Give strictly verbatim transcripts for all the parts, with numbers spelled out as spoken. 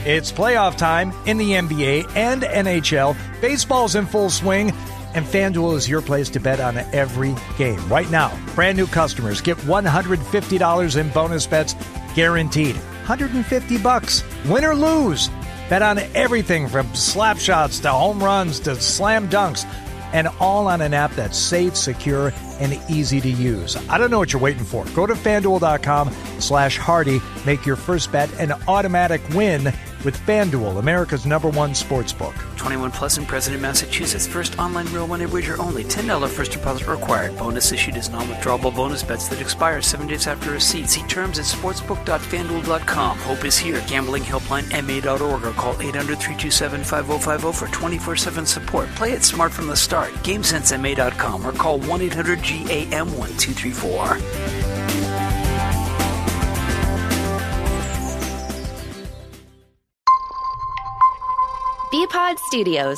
It's playoff time in the N B A and N H L. Baseball's in full swing, and FanDuel is your place to bet on every game. Right now, brand new customers get one hundred fifty dollars in bonus bets guaranteed. one hundred fifty bucks, win or lose. Bet on everything from slap shots to home runs to slam dunks, and all on an app that's safe, secure, and easy to use. I don't know what you're waiting for. Go to FanDuel.com slash Hardy. Make your first bet an automatic win with FanDuel, America's number one sportsbook. twenty-one plus and present in Massachusetts. First online real money wager only. ten dollars first deposit required. Bonus issued as non-withdrawable bonus bets that expire seven days after receipt. See terms at sportsbook dot fan duel dot com. Hope is here. Gambling helpline M A dot org or call eight hundred, three two seven, five oh five oh for twenty-four seven support. Play it smart from the start. game sense M A dot com or call one eight hundred G A M one two three four. B-Pod Studios.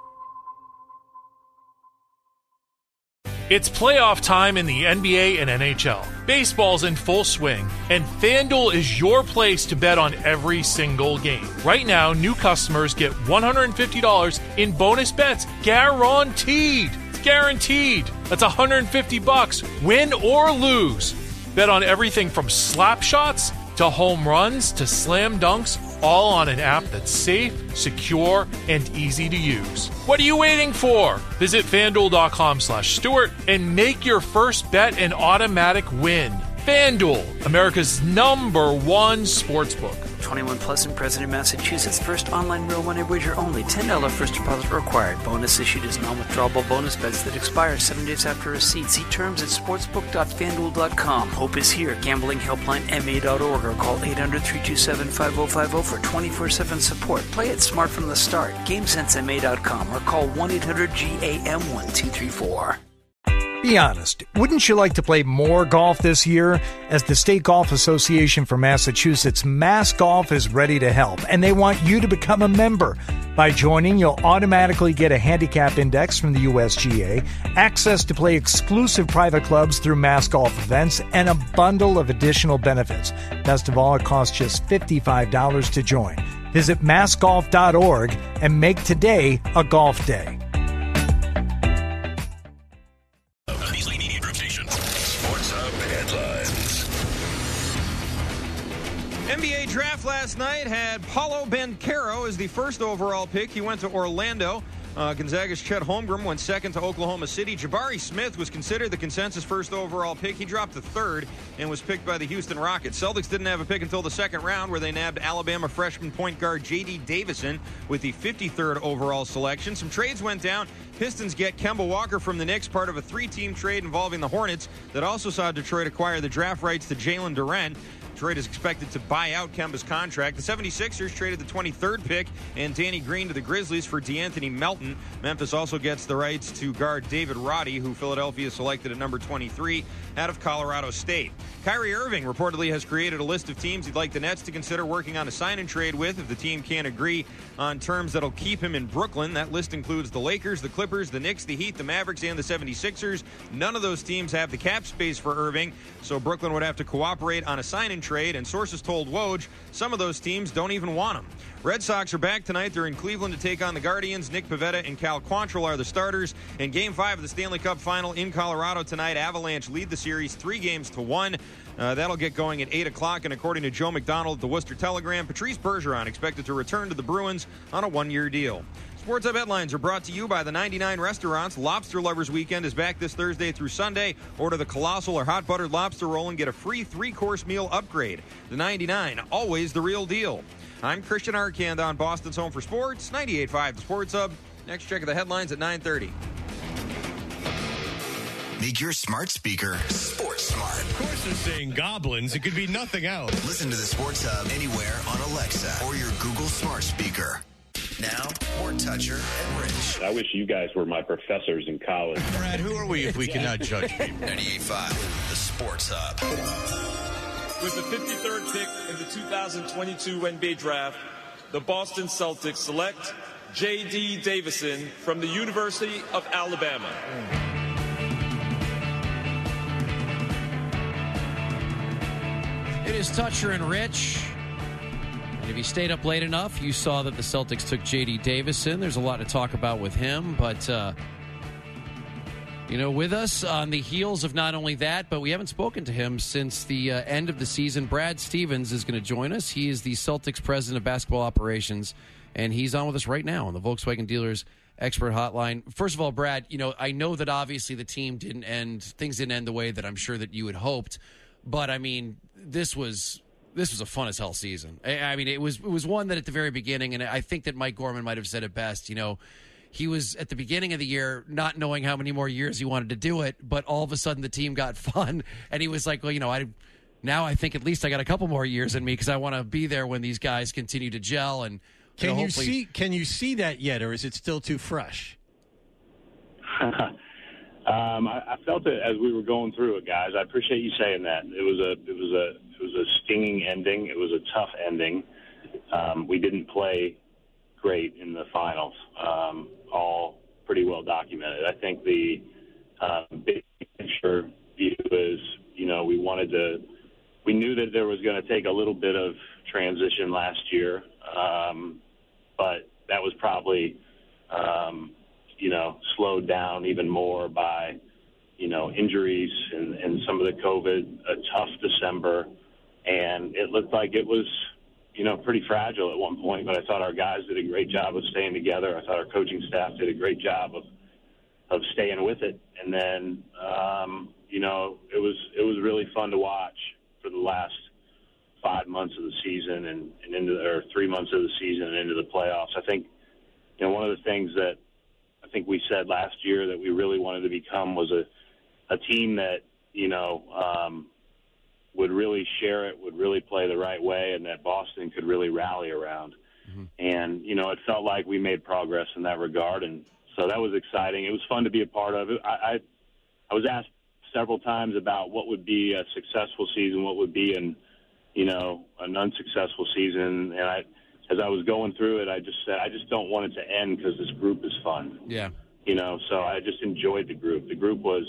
It's playoff time in the N B A and N H L. Baseball's in full swing, and FanDuel is your place to bet on every single game. Right now, new customers get one hundred fifty dollars in bonus bets guaranteed. It's guaranteed. That's one hundred fifty bucks, win or lose. Bet on everything from slap shots to home runs to slam dunks, all on an app that's safe, secure, and easy to use. What are you waiting for? Visit FanDuel.com slash Stewart and make your first bet an automatic win. FanDuel, America's number one sportsbook. twenty-one plus and present in Massachusetts. First online real money wager only. ten dollars first deposit required. Bonus issued as non-withdrawable bonus bets that expire seven days after receipt. See terms at sportsbook dot fan duel dot com. Hope is here. Gambling helpline M A dot org or call eight hundred, three two seven, five oh five oh for twenty-four seven support. Play it smart from the start. game sense M A dot com or call one eight hundred G A M one two three four. Be honest, wouldn't you like to play more golf this year? As the State Golf Association for Massachusetts, Mass Golf is ready to help, and they want you to become a member. By joining, you'll automatically get a handicap index from the U S G A, access to play exclusive private clubs through Mass Golf events, and a bundle of additional benefits. Best of all, it costs just fifty-five dollars to join. Visit mass golf dot org and make today a golf day. N B A draft last night had Paolo Banchero as the first overall pick. He went to Orlando. Uh, Gonzaga's Chet Holmgren went second to Oklahoma City. Jabari Smith was considered the consensus first overall pick. He dropped to third and was picked by the Houston Rockets. Celtics didn't have a pick until the second round, where they nabbed Alabama freshman point guard J D Davison with the fifty-third overall selection. Some trades went down. Pistons get Kemba Walker from the Knicks, part of a three-team trade involving the Hornets that also saw Detroit acquire the draft rights to Jalen Duren. Detroit is expected to buy out Kemba's contract. The seventy-sixers traded the twenty-third pick and Danny Green to the Grizzlies for DeAnthony Melton. Memphis also gets the rights to guard David Roddy, who Philadelphia selected at number twenty-three out of Colorado State. Kyrie Irving reportedly has created a list of teams he'd like the Nets to consider working on a sign-and-trade with if the team can't agree on terms that'll keep him in Brooklyn. That list includes the Lakers, the Clippers, the Knicks, the Heat, the Mavericks, and the seventy-sixers. None of those teams have the cap space for Irving, so Brooklyn would have to cooperate on a sign-and-trade, and sources told Woj some of those teams don't even want him. Red Sox are back tonight. They're in Cleveland to take on the Guardians. Nick Pivetta and Cal Quantrill are the starters. In Game five of the Stanley Cup Final in Colorado tonight, Avalanche lead the series three games to one. Uh, that'll get going at eight o'clock, and according to Joe McDonald at the Worcester Telegram, Patrice Bergeron expected to return to the Bruins on a one-year deal. Sports Hub headlines are brought to you by the ninety-nine Restaurants. Lobster Lovers Weekend is back this Thursday through Sunday. Order the Colossal or Hot Buttered Lobster Roll and get a free three-course meal upgrade. The ninety-nine, always the real deal. I'm Christian Arcand on Boston's Home for Sports, ninety-eight point five The Sports Hub. Next check of the headlines at nine thirty. Make your smart speaker Sports Smart. Of course they're saying goblins. It could be nothing else. Listen to the Sports Hub anywhere on Alexa or your Google Smart Speaker. Now, more Toucher and Rich. I wish you guys were my professors in college. Brad, who are we if we cannot judge people? ninety-eight point five The Sports Hub. With the fifty-third pick in the two thousand twenty-two N B A Draft, the Boston Celtics select J D Davison from the University of Alabama. It is Toucher and Rich. And if you stayed up late enough, you saw that the Celtics took J D Davison. There's a lot to talk about with him, but, uh, you know, with us on the heels of not only that, but we haven't spoken to him since the uh, end of the season. Brad Stevens is going to join us. He is the Celtics president of basketball operations, and he's on with us right now on the Volkswagen Dealers Expert Hotline. First of all, Brad, you know, I know that obviously the team didn't end, things didn't end the way that I'm sure that you had hoped, but I mean, this was this was a fun as hell season. I, I mean, it was it was one that at the very beginning, and I think that Mike Gorman might have said it best, you know, he was at the beginning of the year not knowing how many more years he wanted to do it, but all of a sudden the team got fun, and he was like, well, you know, I now I think at least I got a couple more years in me because I want to be there when these guys continue to gel. And can you, know, you see can you see that yet, or is it still too fresh? um, I, I felt it as we were going through it, guys. I appreciate you saying that. It was a it was a it was a stinging ending. It was a tough ending. Um, we didn't play great in the finals. Um, all pretty well documented. I think the uh, big picture view is, you know, we wanted to. We knew that there was going to take a little bit of transition last year, um, but that was probably, um, you know, slowed down even more by, you know, injuries and, and some of the COVID, a tough December, and it looked like it was, you know, pretty fragile at one point, but I thought our guys did a great job of staying together. I thought our coaching staff did a great job of of staying with it. And then, um, you know, it was it was really fun to watch for the last five months of the season and, and into the, or three months of the season and into the playoffs. I think, you know, one of the things that I think we said last year that we really wanted to become was a, a team that, you know, um, would really share it, would really play the right way, and that Boston could really rally around. Mm-hmm. And, you know, it felt like we made progress in that regard, and so that was exciting. It was fun to be a part of it. I, I, I was asked several times about what would be a successful season, what would be an, you know, an unsuccessful season, and I, as I was going through it, I just said, I just don't want it to end because this group is fun. Yeah. You know, so I just enjoyed the group. The group was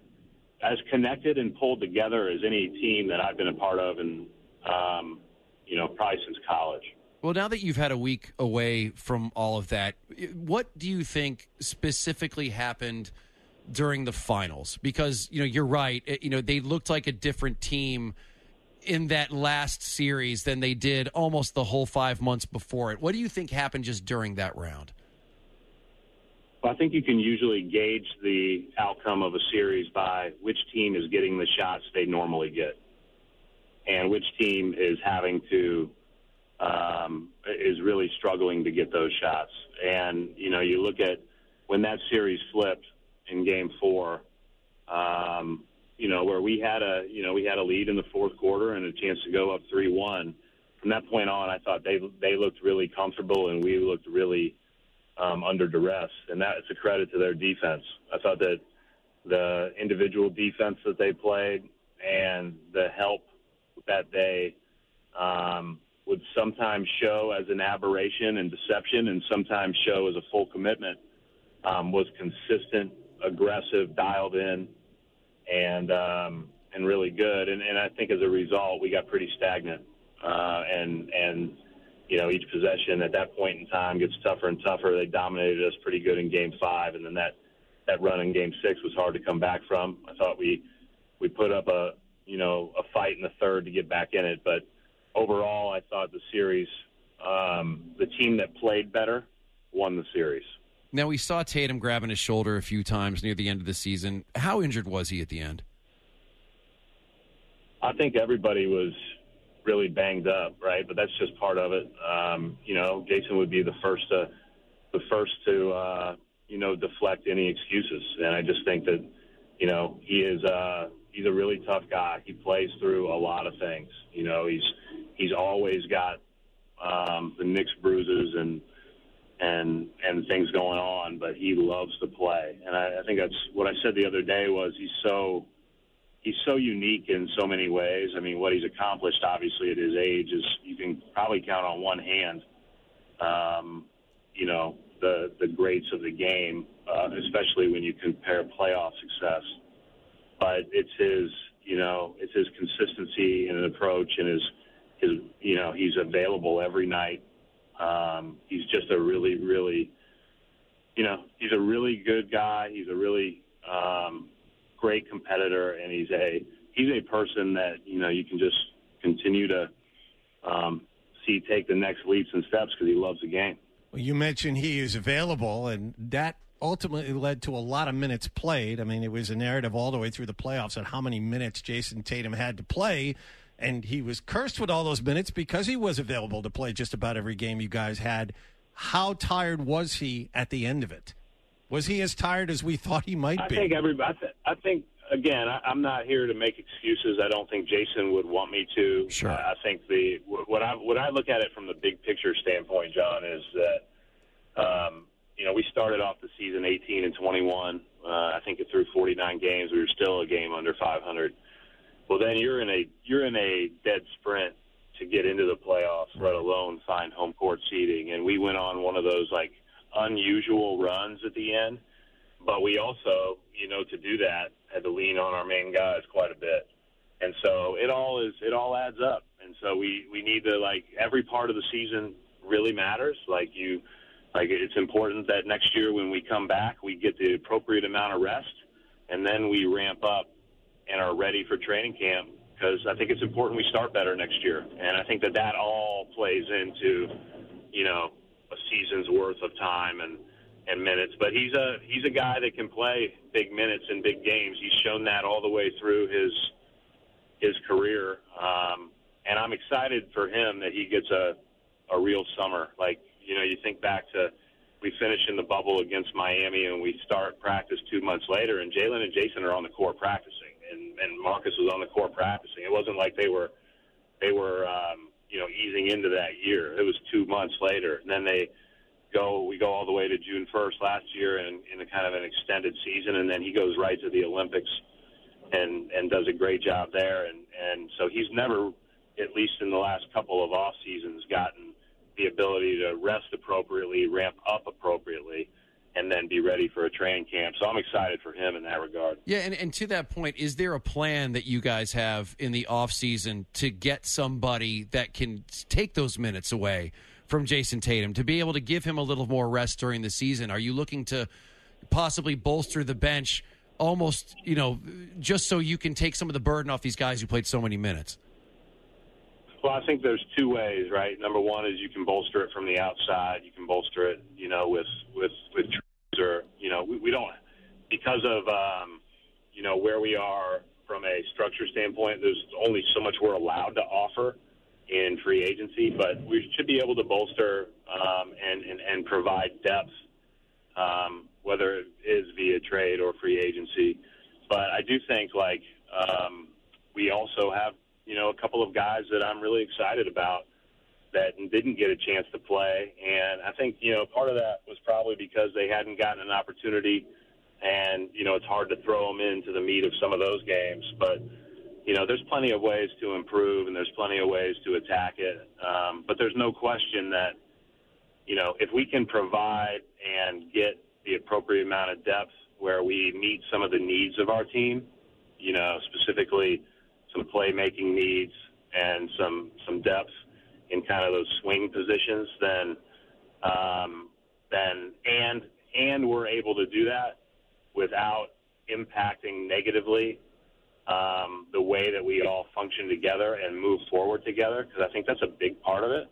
as connected and pulled together as any team that I've been a part of, and um, you know, probably since college. Well, now that you've had a week away from all of that, what do you think specifically happened during the finals? Because, you know, you're right. It, you know, they looked like a different team in that last series than they did almost the whole five months before it. What do you think happened just during that round? Well, I think you can usually gauge the outcome of a series by which team is getting the shots they normally get and which team is having to um, is really struggling to get those shots. And, you know, you look at when that series flipped in game four, um, you know, where we had a, you know, we had a lead in the fourth quarter and a chance to go up three one. From that point on, I thought they they looked really comfortable and we looked really Um, under duress, and that's a credit to their defense. I thought that the individual defense that they played and the help that day um, would sometimes show as an aberration and deception and sometimes show as a full commitment, um, was consistent, aggressive, dialed in, and um, and really good. And, and I think as a result, we got pretty stagnant uh, and and you know, each possession at that point in time gets tougher and tougher. They dominated us pretty good in game five, and then that, that run in game six was hard to come back from. I thought we we put up a, you know, a fight in the third to get back in it. But overall, I thought the series, um, the team that played better won the series. Now, we saw Tatum grabbing his shoulder a few times near the end of the season. How injured was he at the end? I think everybody was really banged up, right? But that's just part of it. Um, you know, Jason would be the first to, the first to, uh, you know, deflect any excuses. And I just think that, you know, he is, uh, he's a really tough guy. He plays through a lot of things. You know, he's, he's always got, um, the nicks, bruises and, and, and things going on, but he loves to play. And I, I think that's what I said the other day was he's so, He's so unique in so many ways. I mean, what he's accomplished, obviously, at his age is you can probably count on one hand, um, you know, the, the greats of the game, uh, especially when you compare playoff success. But it's his, you know, it's his consistency and approach and his his, you know, he's available every night. Um, he's just a really, really, you know, he's a really good guy. He's a really um, great competitor, and he's a he's a person that, you know, you can just continue to um, see take the next leaps and steps because he loves the game. Well, you mentioned he is available, and that ultimately led to a lot of minutes played. I mean, it was a narrative all the way through the playoffs on how many minutes Jason Tatum had to play, and he was cursed with all those minutes because he was available to play just about every game you guys had. How tired was he at the end of it? Was he as tired as we thought he might I be? Think everybody, I, th- I think, again, I, I'm not here to make excuses. I don't think Jason would want me to. Sure. Uh, I think the what I what I look at it from the big picture standpoint, John, is that um, you know we started off the season eighteen and twenty-one. Uh, I think through forty-nine games, we were still a game under five hundred. Well, then you're in a you're in a dead sprint to get into the playoffs, let alone find home court seating. And we went on one of those like unusual runs at the end. But we also, you know, to do that, had to lean on our main guys quite a bit. And so it all is it all adds up. And so we, we need to, like, every part of the season really matters. Like you like it's important that next year when we come back, we get the appropriate amount of rest, and then we ramp up and are ready for training camp, because I think it's important we start better next year. And I think that that all plays into, you know, a season's worth of time and, and minutes. But he's a he's a guy that can play big minutes in big games. He's shown that all the way through his his career. Um, and I'm excited for him that he gets a, a real summer. Like, you know, you think back to we finish in the bubble against Miami and we start practice two months later, and Jalen and Jason are on the court practicing, and, and Marcus was on the court practicing. It wasn't like they were they were um, you know, easing into that year. It was two months later, and then they go we go all the way to June first last year in, in a kind of an extended season, and then he goes right to the Olympics and and does a great job there. And and so he's never, at least in the last couple of off seasons, gotten the ability to rest appropriately, ramp up appropriately, and then be ready for a training camp. So I'm excited for him in that regard. Yeah, and, and to that point, is there a plan that you guys have in the offseason to get somebody that can take those minutes away from Jason Tatum, to be able to give him a little more rest during the season? Are you looking to possibly bolster the bench almost, you know, just so you can take some of the burden off these guys who played so many minutes? Well, I think there's two ways, right? Number one is you can bolster it from the outside. You can bolster it, you know, with with with or you know, we, we don't because of um, you know where we are from a structure standpoint. There's only so much we're allowed to offer in free agency, but we should be able to bolster um, and, and and provide depth, um, whether it is via trade or free agency. But I do think like um, we also have, you know, a couple of guys that I'm really excited about that didn't get a chance to play. And I think, you know, part of that was probably because they hadn't gotten an opportunity, and, you know, it's hard to throw them into the meat of some of those games. But, you know, there's plenty of ways to improve, and there's plenty of ways to attack it. Um, but there's no question that, you know, if we can provide and get the appropriate amount of depth where we meet some of the needs of our team, you know, specifically some playmaking needs and some some depth in kind of those swing positions, then um, then and and we're able to do that without impacting negatively um, the way that we all function together and move forward together, because I think that's a big part of it.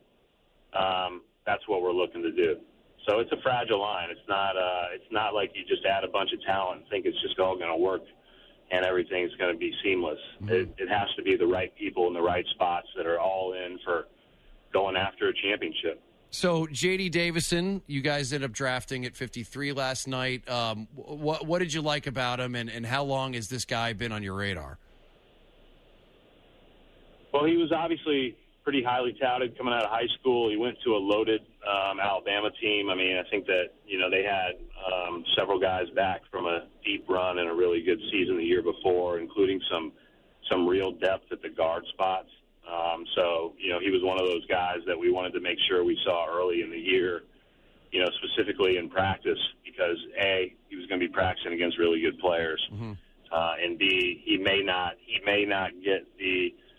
Um, that's what we're looking to do. So it's a fragile line. It's not uh, it's not like you just add a bunch of talent and think it's just all going to work and everything's going to be seamless. Mm-hmm. It, it has to be the right people in the right spots that are all in for going after a championship. So J D Davison, you guys ended up drafting at fifty-three last night. Um, what what did you like about him, and, and how long has this guy been on your radar? Well, he was obviously pretty highly touted coming out of high school. He went to a loaded um, Alabama team. I mean, I think that, you know, they had um, several guys back from a deep run and a really good season the year before, including some some real depth at the guard spots. Um, so, you know, he was one of those guys that we wanted to make sure we saw early in the year, you know, specifically in practice, because A, he was going to be practicing against really good players, mm-hmm. uh, and B, he may not he may not get the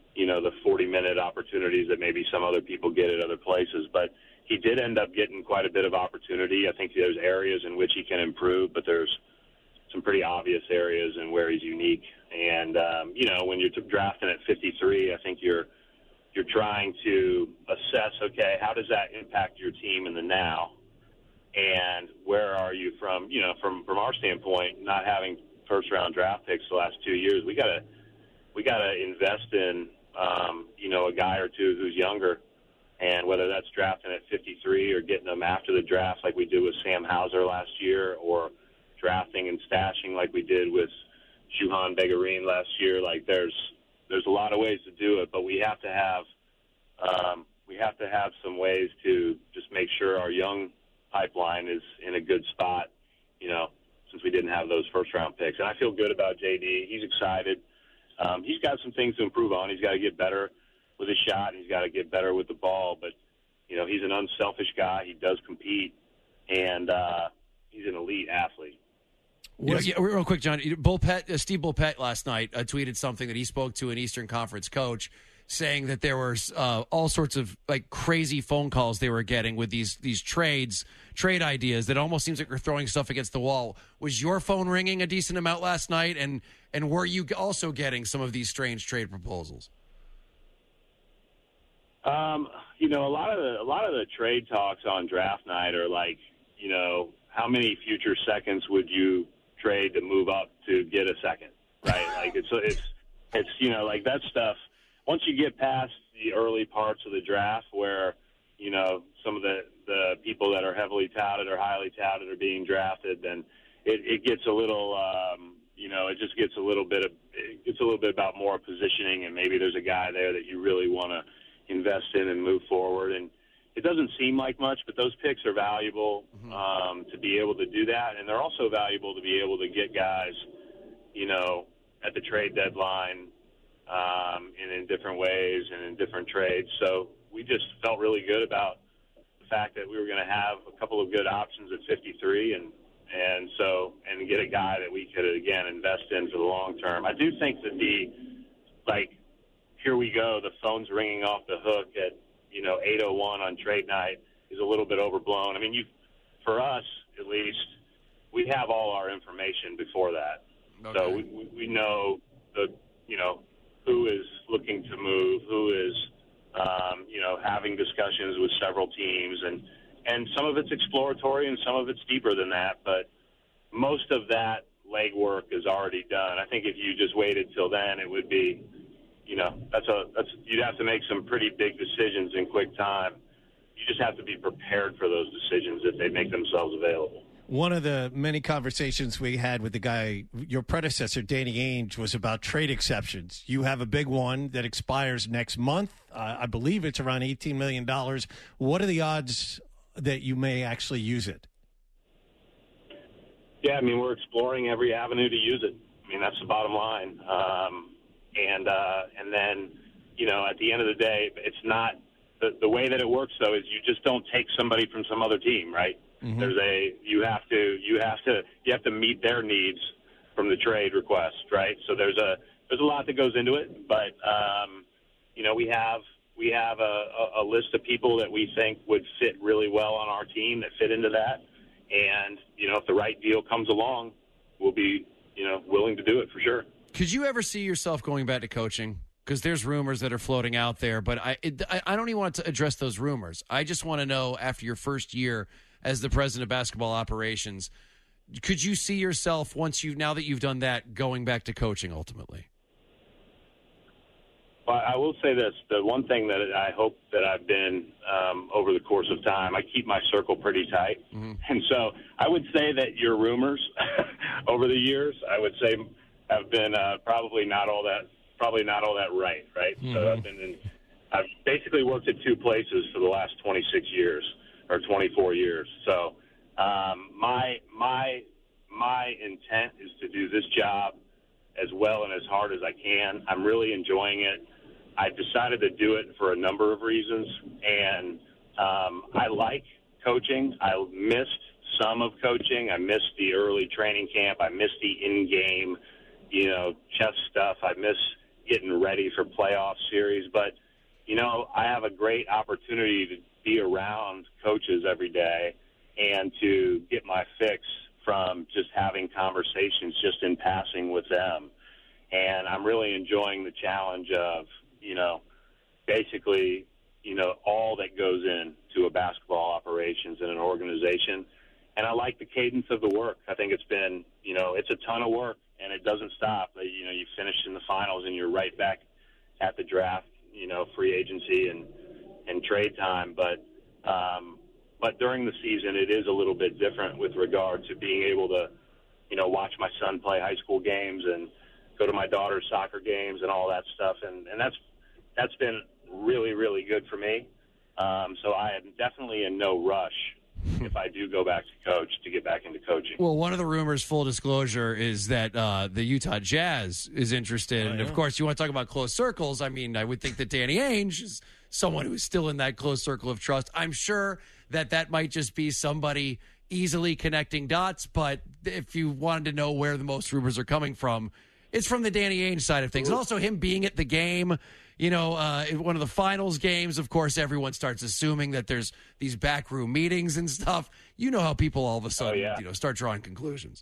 you know, the forty-minute opportunities that maybe some other people get at other places. But he did end up getting quite a bit of opportunity. I think there's areas in which he can improve, but there's some pretty obvious areas in where he's unique. And, um, you know, when you're drafting at fifty-three, I think you're you're trying to assess, okay, how does that impact your team in the now? And where are you from, you know, from, from our standpoint, not having first-round draft picks the last two years, we got to we got to invest in, um, you know, a guy or two who's younger. And whether that's drafting at fifty-three or getting them after the draft like we did with Sam Hauser last year, or drafting and stashing like we did with Shuhan Begarin last year, like there's there's a lot of ways to do it, but we have to have um, we have to have some ways to just make sure our young pipeline is in a good spot, you know, since we didn't have those first-round picks. And I feel good about J D. He's excited. Um, he's got some things to improve on. He's got to get better with his shot. He's got to get better with the ball. But, you know, he's an unselfish guy. He does compete, and uh, he's an elite athlete. You know, yeah, real quick, John. Bulpett, uh, Steve Bulpett last night uh, tweeted something that he spoke to an Eastern Conference coach, saying that there were uh, all sorts of like crazy phone calls they were getting with these these trades, trade ideas that almost seems like they're throwing stuff against the wall. Was your phone ringing a decent amount last night, and and were you also getting some of these strange trade proposals? Um, you know, a lot of the a lot of the trade talks on draft night are like, you know, how many future seconds would you trade to move up to get a second, right? Like it's it's it's you know, like that stuff. Once you get past the early parts of the draft where, you know, some of the, the people that are heavily touted or highly touted are being drafted, then it, it gets a little, um, you know, it just gets a little bit of, it gets a little bit about more positioning, and maybe there's a guy there that you really want to invest in and move forward. And it doesn't seem like much, but those picks are valuable mm-hmm. um, to be able to do that. And they're also valuable to be able to get guys, you know, at the trade deadline, Um, and in different ways and in different trades. So we just felt really good about the fact that we were going to have a couple of good options at fifty-three, and and so and get a guy that we could again invest in for the long term. I do think that the like here we go, the phone's ringing off the hook at you know eight oh one on trade night is a little bit overblown. I mean, you for us at least, we have all our information before that, okay. so we, we we know the you know. who is looking to move, who is, um, you know, having discussions with several teams. And, and some of it's exploratory and some of it's deeper than that. But most of that legwork is already done. I think if you just waited till then, it would be, you know, that's a that's you'd have to make some pretty big decisions in quick time. You just have to be prepared for those decisions if they make themselves available. One of the many conversations we had with the guy, your predecessor, Danny Ainge, was about trade exceptions. You have a big one that expires next month. Uh, I believe it's around eighteen million dollars. What are the odds that you may actually use it? Yeah, I mean, we're exploring every avenue to use it. I mean, that's the bottom line. Um, and uh, and then, you know, at the end of the day, it's not the, – the way that it works, though, is you just don't take somebody from some other team, right? Mm-hmm. There's a you have to you have to you have to meet their needs from the trade request, right? So there's a there's a lot that goes into it, but um, you know we have we have a, a list of people that we think would fit really well on our team that fit into that, and you know if the right deal comes along, we'll be you know willing to do it for sure. Could you ever see yourself going back to coaching? Because there's rumors that are floating out there, but I it, I don't even want to address those rumors. I just want to know after your first year as the president of basketball operations, could you see yourself once you now that you've done that going back to coaching ultimately? Well, I will say this: the one thing that I hope that I've been um, over the course of time, I keep my circle pretty tight, mm-hmm. and so I would say that your rumors over the years, I would say, have been uh, probably not all that probably not all that right, right? Mm-hmm. So I've been in, I've basically worked at two places for the last twenty-six years. Or twenty-four years. So um, my my my intent is to do this job as well and as hard as I can. I'm really enjoying it. I decided to do it for a number of reasons, and um, I like coaching. I missed some of coaching. I missed the early training camp. I missed the in-game, you know, chess stuff. I miss getting ready for playoff series. But, you know, I have a great opportunity to be around coaches every day and to get my fix from just having conversations just in passing with them. And I'm really enjoying the challenge of, you know, basically, you know, all that goes into a basketball operations in an organization. And I like the cadence of the work. I think it's been, you know, it's a ton of work, and it doesn't stop. You know, you finish in the finals, and you're right back at the draft, you know, free agency and, and trade time. But um, but during the season, it is a little bit different with regard to being able to, you know, watch my son play high school games and go to my daughter's soccer games and all that stuff. And, and that's that's been really, really good for me. Um, so I am definitely in no rush if I do go back to coach to get back into coaching. Well, one of the rumors, full disclosure, is that uh, the Utah Jazz is interested. Oh, and, yeah. of course, you want to talk about close circles. I mean, I would think that Danny Ainge is someone who's still in that close circle of trust. I'm sure that that might just be somebody easily connecting dots, but if you wanted to know where the most rumors are coming from, it's from the Danny Ainge side of things. And also him being at the game, you know, uh, in one of the finals games, of course, everyone starts assuming that there's these backroom meetings and stuff. You know how people all of a sudden, Oh, yeah. you know, start drawing conclusions.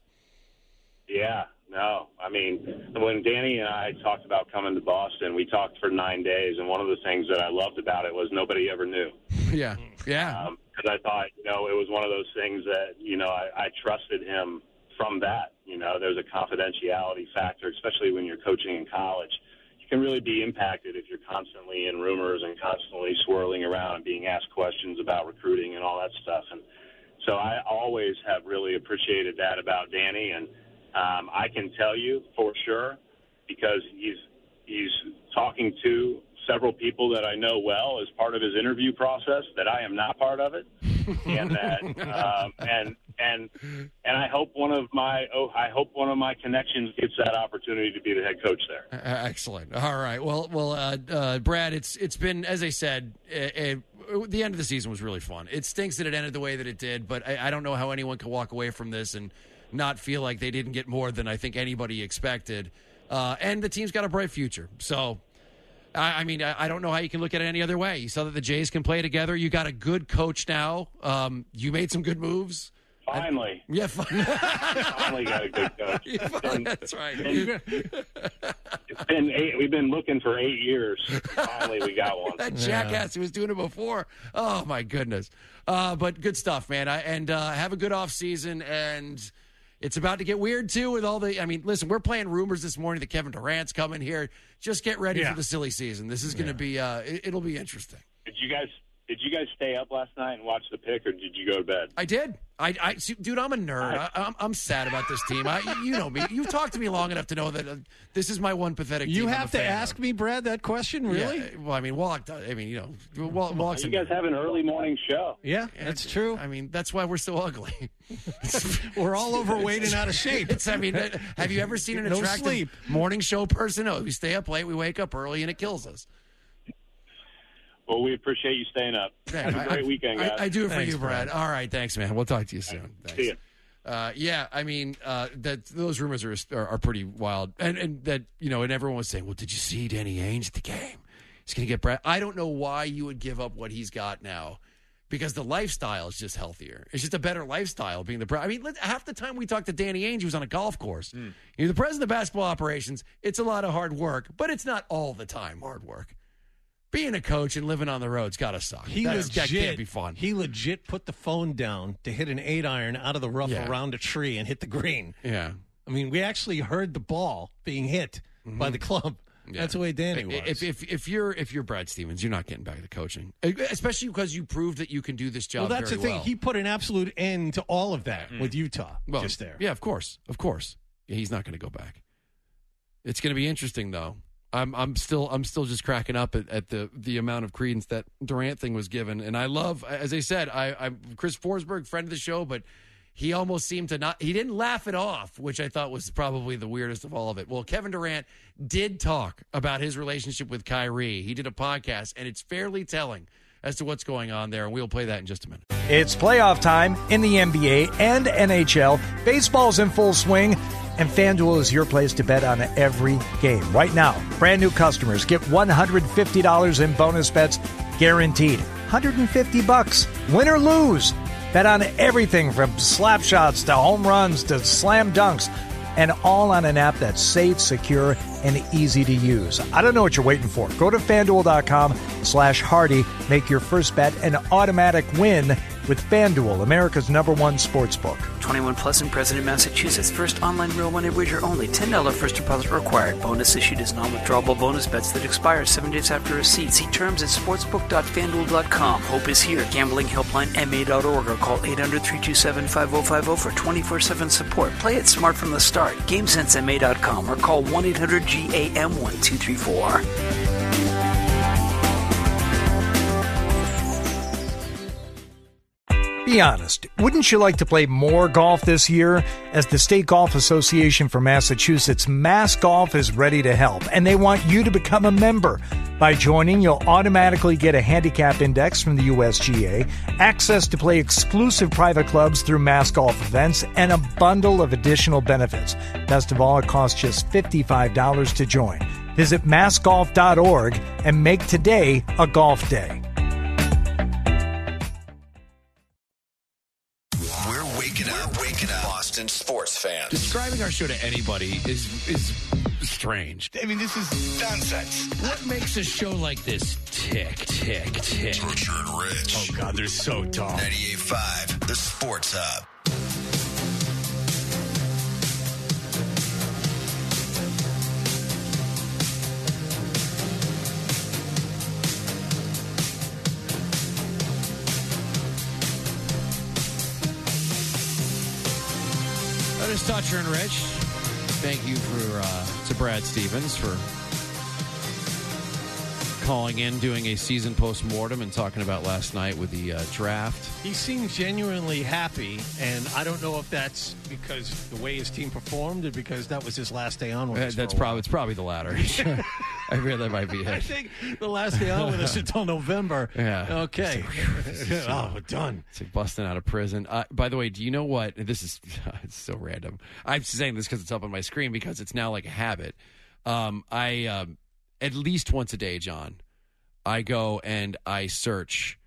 Yeah, no. I mean, when Danny and I talked about coming to Boston, we talked for nine days, and one of the things that I loved about it was nobody ever knew. Yeah, yeah. Because I thought, you know, it was one of those things that, you know, I, I trusted him from that. You know, there's a confidentiality factor, especially when you're coaching in college. You can really be impacted if you're constantly in rumors and constantly swirling around and being asked questions about recruiting and all that stuff. And so I always have really appreciated that about Danny. And um, I can tell you for sure, because he's he's talking to several people that I know well as part of his interview process, that I am not part of it, and that um, and and and I hope one of my oh I hope one of my connections gets that opportunity to be the head coach there. Uh, excellent. All right. Well, well, uh, uh, Brad, it's it's been, as I said, uh, uh, the end of the season was really fun. It stinks that it ended the way that it did, but I, I don't know how anyone can walk away from this and not feel like they didn't get more than I think anybody expected. Uh, and the team's got a bright future. So, I, I mean, I, I don't know how you can look at it any other way. You saw that the Jays can play together. You got a good coach now. Um, you made some good moves. Finally. I, yeah, finally. finally got a good coach. Yeah, finally, that's right. It's been eight, we've been looking for eight years. Finally, we got one. That jackass who was doing it before. Oh, my goodness. Uh, but good stuff, man. I, and uh, have a good off season. And it's about to get weird, too, with all the – I mean, listen, we're playing rumors this morning that Kevin Durant's coming here. Just get ready yeah. for the silly season. This is going to yeah. be uh, – it, it'll be interesting. Did you guys – Did you guys stay up last night and watch the pick, or did you go to bed? I did. I, I see, dude, I'm a nerd. I, I'm, I'm sad about this team. I, you know me. You've talked to me long enough to know that uh, this is my one pathetic you team. You have to ask of. me, Brad, that question, really? Yeah, well, I mean, Wallach does. I mean, you know, Wallach, Wallach's you guys have an early morning show. Yeah, that's true. I mean, that's why we're so ugly. We're all overweight and out of shape. It's, I mean, have you ever seen an no attractive sleep. morning show person? No, we stay up late, we wake up early, and it kills us. Well, we appreciate you staying up. Have a great I, weekend, guys. I, I do it for Thanks, you, Brad. Brad. All right, thanks, man. We'll talk to you soon. Right. Thanks. See ya. Uh, yeah, I mean, uh, that those rumors are, are are pretty wild, and and that you know, and everyone was saying, well, did you see Danny Ainge at the game? He's going to get Brad. I don't know why you would give up what he's got now, because the lifestyle is just healthier. It's just a better lifestyle being the. I mean, half the time we talk to Danny Ainge, he was on a golf course. Mm. You're the president of basketball operations. It's a lot of hard work, but it's not all the time hard work. Being a coach and living on the road's got to suck. He That's, legit, that can't be fun. He legit put the phone down to hit an eight iron out of the rough Yeah. around a tree and hit the green. Yeah. I mean, we actually heard the ball being hit mm-hmm. by the club. Yeah. That's the way Danny was. If, if if you're if you're Brad Stevens, you're not getting back to coaching, especially because you proved that you can do this job. Well, that's very the thing. well. He put an absolute end to all of that mm. with Utah. Well, just there. Yeah, of course, of course. Yeah, he's not going to go back. It's going to be interesting, though. I'm I'm still I'm still just cracking up at, at the the amount of credence that Durant thing was given, and I love, as I said, I, I'm Chris Forsberg, friend of the show, but he almost seemed to not. He didn't laugh it off, which I thought was probably the weirdest of all of it. Well, Kevin Durant did talk about his relationship with Kyrie. He did a podcast, and it's fairly telling as to what's going on there, and we'll play that in just a minute. It's playoff time in the N B A and N H L. Baseball's in full swing. and FanDuel is your place to bet on every game. Right now, brand new customers get one hundred fifty dollars in bonus bets guaranteed. one hundred fifty bucks, win or lose. Bet on everything from slap shots to home runs to slam dunks, and all on an app that's safe, secure, and easy to use. I don't know what you're waiting for. Go to FanDuel.com slash Hardy. Make your first bet an automatic win with FanDuel, America's number one sports book. twenty-one plus in President, Massachusetts. First online real money wager only. ten dollars first deposit required. Bonus issued as non-withdrawable bonus bets that expire seven days after receipt. See terms at sportsbook dot fan duel dot com. Hope is here. Gambling helpline M A dot org or call eight hundred, three two seven, five oh five oh for twenty-four seven support. Play it smart from the start. game sense M A dot com or call one eight hundred G A M one two three four. Be honest, wouldn't you like to play more golf this year? As the State Golf Association for Massachusetts, Mass Golf is ready to help, and they want you to become a member. By joining, you'll automatically get a handicap index from the U S G A, access to play exclusive private clubs through Mass Golf events, and a bundle of additional benefits. Best of all, it costs just fifty-five dollars to join. Visit mass golf dot org and make today a golf day. Waking up, waking up, Boston sports fans. Describing our show to anybody is is strange. I mean, this is nonsense. What makes a show like this tick, tick, tick? Torture and Rich. Oh, God, they're so dumb. ninety-eight point five, the Sports Hub. That is Toucher and Rich. Thank you for uh, to Brad Stevens for calling in, doing a season post-mortem and talking about last night with the uh, draft. He seemed genuinely happy, and I don't know if that's because the way his team performed or because that was his last day on with Uh, us. that's for a probably it's probably the latter. I feel that might be it. I think the last day on with us until November. Yeah. Okay. Oh, we're done. It's like busting out of prison. Uh, by the way, do you know what? This is it's so random. I'm saying this because it's up on my screen because it's now like a habit. Um, I um, at least once a day, John, I go and I search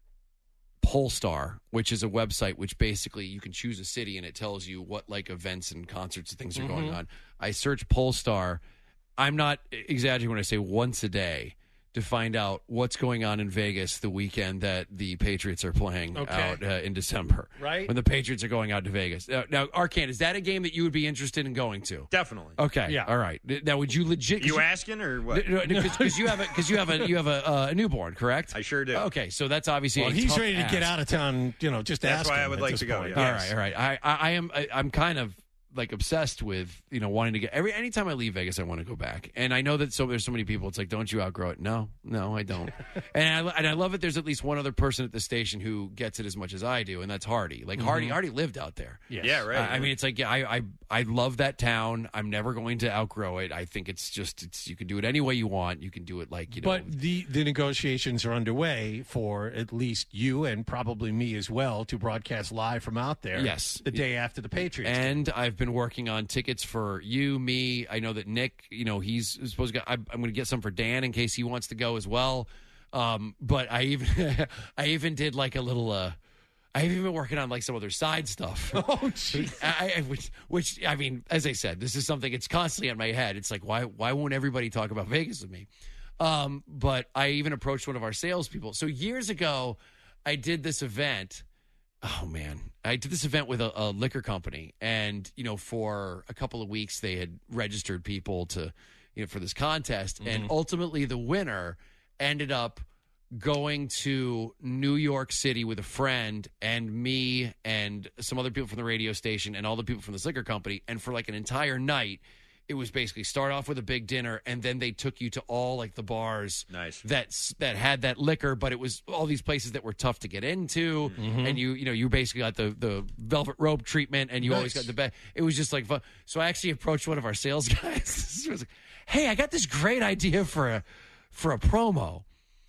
Polestar, which is a website which basically you can choose a city and it tells you what like events and concerts and things are mm-hmm. going on. I search Polestar. I'm not exaggerating when I say once a day to find out what's going on in Vegas the weekend that the Patriots are playing okay. out uh, in December. Right. When the Patriots are going out to Vegas. Uh, now, Arcane, is that a game that you would be interested in going to? Definitely. Okay. Yeah. All right. Now, would you legit? You, you asking or what? Because you have a because you have a you have a, uh, a newborn, correct? I sure do. Okay, so that's obviously well, a he's tough ready to ask. get out of town. You know, just that's ask why him I would at like this to go. point. Yeah. All Yes. right, all right. I, I, I am. I, I'm kind of like obsessed with you know wanting to get every anytime I leave Vegas, I want to go back. And I know that so there's so many people. It's like, don't you outgrow it? No, no, I don't. and I and I love it. There's at least one other person at the station who gets it as much as I do, and that's Hardy. Like mm-hmm. Hardy, Hardy lived out there. Yes. Yeah, right. Uh, I mean, it's like yeah, I, I I love that town. I'm never going to outgrow it. I think it's just it's you can do it any way you want. You can do it like you know. But the the negotiations are underway for at least you and probably me as well to broadcast live from out there. Yes, the day after the Patriots. And I've been working on tickets for you, me. I know that Nick, you know, he's supposed to. Go, I'm, I'm going to get some for Dan in case he wants to go as well. Um, but I even, I even did like a little. Uh, I've even been working on like some other side stuff. Oh, jeez. I, I, which, which I mean, as I said, this is something. It's constantly on my head. It's like, why, why won't everybody talk about Vegas with me? Um, but I even approached one of our salespeople. So years ago, I did this event. Oh, man. I did this event with a, a liquor company. And, you know, for a couple of weeks, they had registered people to, you know, for this contest. Mm-hmm. And ultimately, the winner ended up going to New York City with a friend and me and some other people from the radio station and all the people from this liquor company. And for like an entire night, it was basically start off with a big dinner, and then they took you to all like the bars nice. that that had that liquor, but it was all these places that were tough to get into, mm-hmm. and you you know you basically got the the velvet rope treatment, and you nice. always got the best. It was just like fun. So I actually approached one of our sales guys. I was like, "Hey, I got this great idea for a for a promo.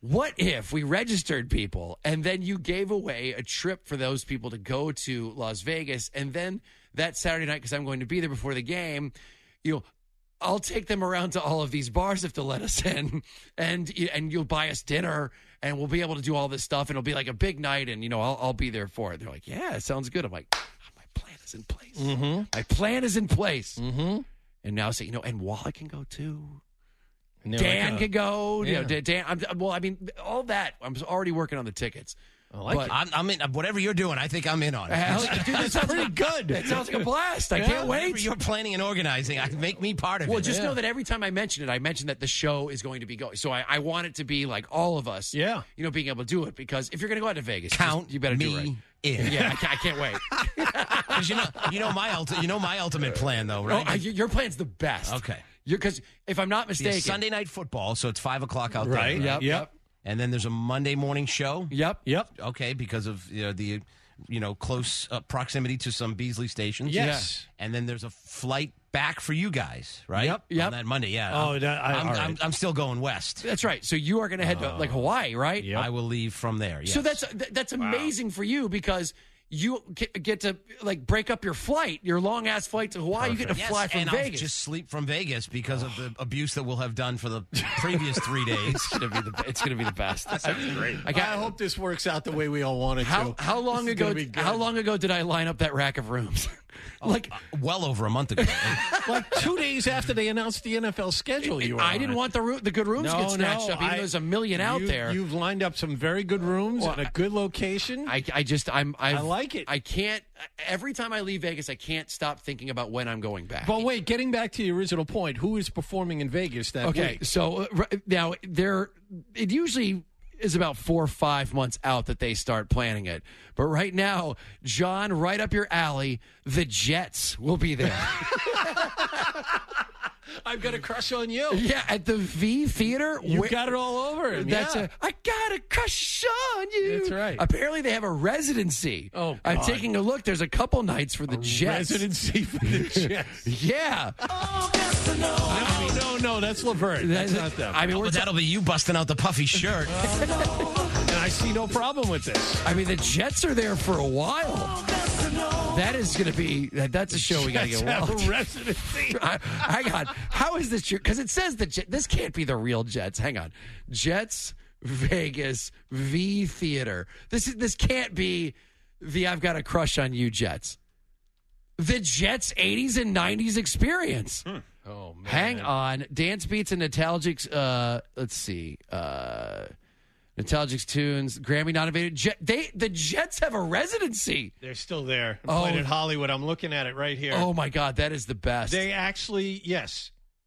what if we registered people and then you gave away a trip for those people to go to Las Vegas, and then that Saturday night, because I'm going to be there before the game, you know, I'll take them around to all of these bars if they'll let us in, and and you'll buy us dinner, and we'll be able to do all this stuff, and it'll be like a big night, and, you know, I'll, I'll be there for it. They're like, yeah, it sounds good. I'm like, oh, my plan is in place. Mm-hmm. My plan is in place. Mm-hmm. And now say, you know, and Wally can go too. And Dan like, uh, can go. yeah. You know, Dan. I'm, well, I mean, all that. I'm already working on the tickets. I like But- it. I'm, I'm in. Whatever you're doing, I think I'm in on it. Hell, dude, that sounds pretty good. That sounds like a blast. I Yeah, can't whatever wait. you're planning and organizing, I make me part of Well, it. just Yeah. know that every time I mention it, I mention that the show is going to be going. So I, I want it to be like all of us, Yeah. you know, being able to do it. Because if you're going to go out to Vegas, Count just- you better me do it right. in. Yeah, I can't, I can't wait. 'Cause you know, you know my ulti- you know my ultimate plan, though, right? Oh, I- your plan's the best. Okay. Because if I'm not It's mistaken, Sunday night football, so it's five o'clock out Right. there. Yep. Yep. And then there's a Monday morning show. Yep. Yep. Okay, because of you know, the you know close uh, proximity to some Beasley stations. Yes. And then there's a flight back for you guys, right? Yep, yep. On that Monday, yeah. Oh, I'm, that- I- I'm, all I'm, right. I'm still going west. That's right. So you are going to head to like Hawaii, right? Yep. I will leave from there. Yes. So that's th- that's amazing for you because you get, get to like break up your flight, your long ass flight to Hawaii. You get to Yes, fly from and Vegas. I'll just sleep from Vegas because of the abuse that we'll have done for the previous three days. It's gonna be the it's gonna be the best. That's great. I, I got, hope this works out the way we all want it how to. how long This is ago gonna be good. how long ago did I line up that rack of rooms? like Well over a month ago. Like two days after they announced the N F L schedule, you were I on didn't it. want the roo- the good rooms No, get snatched no, up, even I- though there's a million out you, there. You've lined up some very good rooms Well, and a good location. I, I just I'm I've, I like it. I can't every time I leave Vegas I can't stop thinking about when I'm going back. but wait, getting back to the original point, who is performing in Vegas that Okay, week? so uh, r- now there, it usually is about four or five months out that they start planning it. But right now, John, right up your alley, the Jets will be there. I've got a crush on you. Yeah, at the V Theater. You where- got it all over him. That's yeah. a, I got a crush on you. That's right. Apparently, they have a residency. Oh, I'm God. taking a look. There's a couple nights for the Jets. residency for the Jets. Yeah. no, no, no, that's Levert. That's not them. I mean, we're But that'll be you busting out the puffy shirt. and I see no problem with this. I mean, the Jets are there for a while. That is going to be, that, that's a show we got to Jets get have a watched. residency. I, hang on. How is this true? Because it says that Jet, this can't be the real Jets. Hang on. Jets, Vegas, V Theater. This is this can't be the I've got a crush on you Jets. The Jets eighties and nineties experience. Oh, man. Hang on. Dance Beats and Nostalgics. Uh, let's see. Uh, Nostalgics Tunes, Grammy nominated. Jet, they the Jets have a residency. They're still there. Oh. Playing at Hollywood. I'm looking at it right here. Oh my God, that is the best. They actually, yes.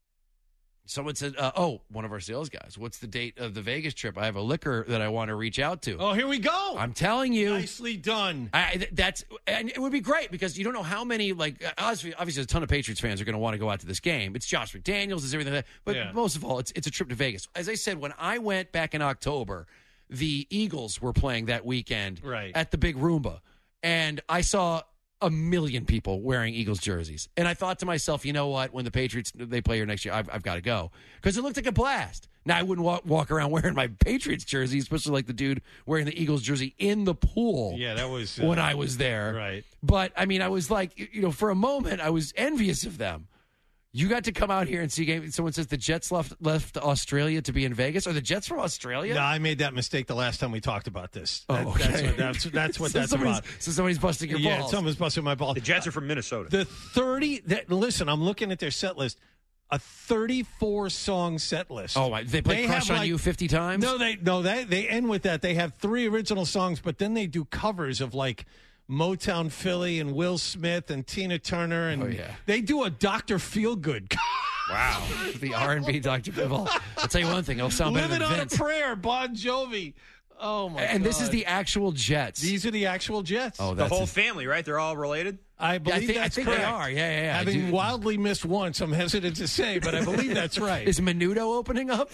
Someone said, uh, "Oh, one of our sales guys. What's the date of the Vegas trip? I have a liquor that I want to reach out to." Oh, here we go. I'm telling you, Nicely done. I, th- that's and it would be great because you don't know how many like uh, obviously, obviously a ton of Patriots fans are going to want to go out to this game. It's Josh McDaniels, it's everything, like that. But Yeah. most of all, it's it's a trip to Vegas. As I said, when I went back in October, the Eagles were playing that weekend Right. at the Big Roomba, and I saw a million people wearing Eagles jerseys. And I thought to myself, you know what? When the Patriots, they play here next year, I've, I've got to go. Because it looked like a blast. Now, I wouldn't walk, walk around wearing my Patriots jersey, especially like the dude wearing the Eagles jersey in the pool Yeah, that was. uh, when I was there. Right. But, I mean, I was like, you know, for a moment, I was envious of them. You got to come out here and see a game. Someone says the Jets left left Australia to be in Vegas. Are the Jets from Australia? No, I made that mistake the last time we talked about this. Oh, That- okay. That's what that's, that's, what so that's somebody's, about. So somebody's busting your Yeah, balls. someone's busting my balls. The Jets are from Minnesota. The thirty. That, listen, I'm looking at their set list. A thirty-four song set list. Oh, my. They play They Crush have, on like- You fifty times? No, they no they they end with that. They have three original songs, but then they do covers of like Motown Philly and Will Smith and Tina Turner, and Oh, yeah. they do a Doctor Feelgood. Wow. The R and B Doctor Bivol. I'll tell you one thing. It'll sound better Living than on Vince. a Prayer, Bon Jovi. Oh, my And God. this is the actual Jets. These are the actual Jets. Oh, the that's whole a- family, right? They're all related? I Yeah, believe I think, I that's think correct. they are. Yeah, yeah, yeah. I Having do- wildly missed once, I'm hesitant to say, but I believe that's right. Is Menudo opening up?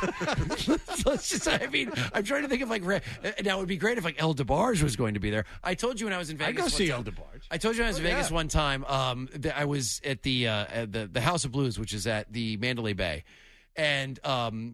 Let's just, I mean, I'm trying to think of like, re- now it would be great if like El DeBarge was going to be there. I told you when I was in Vegas. I go one see time- El DeBarge. I told you when I was in Oh, Vegas yeah. one time. Um, that I was at the uh, at the the House of Blues, which is at the Mandalay Bay, and um,